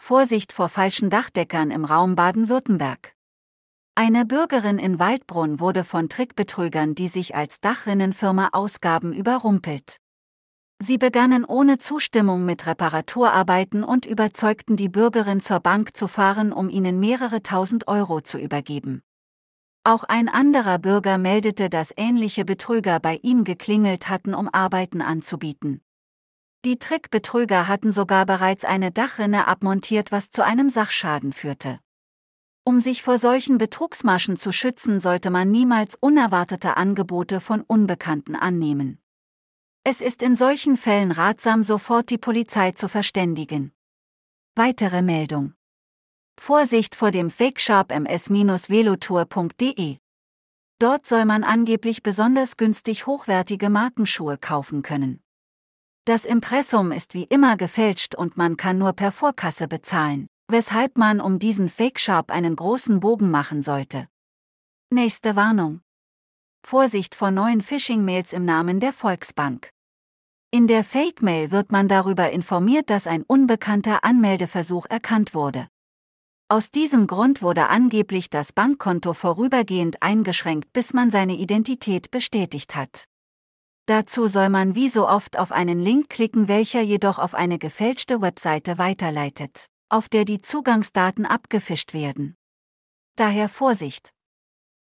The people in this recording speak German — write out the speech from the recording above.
Vorsicht vor falschen Dachdeckern im Raum Baden-Württemberg. Eine Bürgerin in Waldbrunn wurde von Trickbetrügern, die sich als Dachrinnenfirma ausgaben, überrumpelt. Sie begannen ohne Zustimmung mit Reparaturarbeiten und überzeugten die Bürgerin, zur Bank zu fahren, um ihnen mehrere tausend Euro zu übergeben. Auch ein anderer Bürger meldete, dass ähnliche Betrüger bei ihm geklingelt hatten, um Arbeiten anzubieten. Die Trickbetrüger hatten sogar bereits eine Dachrinne abmontiert, was zu einem Sachschaden führte. Um sich vor solchen Betrugsmaschen zu schützen, sollte man niemals unerwartete Angebote von Unbekannten annehmen. Es ist in solchen Fällen ratsam, sofort die Polizei zu verständigen. Weitere Meldung. Vorsicht vor dem Fake-Shop ms-velotour.de. Dort soll man angeblich besonders günstig hochwertige Markenschuhe kaufen können. Das Impressum ist wie immer gefälscht und man kann nur per Vorkasse bezahlen, weshalb man um diesen Fake-Shop einen großen Bogen machen sollte. Nächste Warnung. Vorsicht vor neuen Phishing-Mails im Namen der Volksbank. In der Fake-Mail wird man darüber informiert, dass ein unbekannter Anmeldeversuch erkannt wurde. Aus diesem Grund wurde angeblich das Bankkonto vorübergehend eingeschränkt, bis man seine Identität bestätigt hat. Dazu soll man wie so oft auf einen Link klicken, welcher jedoch auf eine gefälschte Webseite weiterleitet, auf der die Zugangsdaten abgefischt werden. Daher Vorsicht!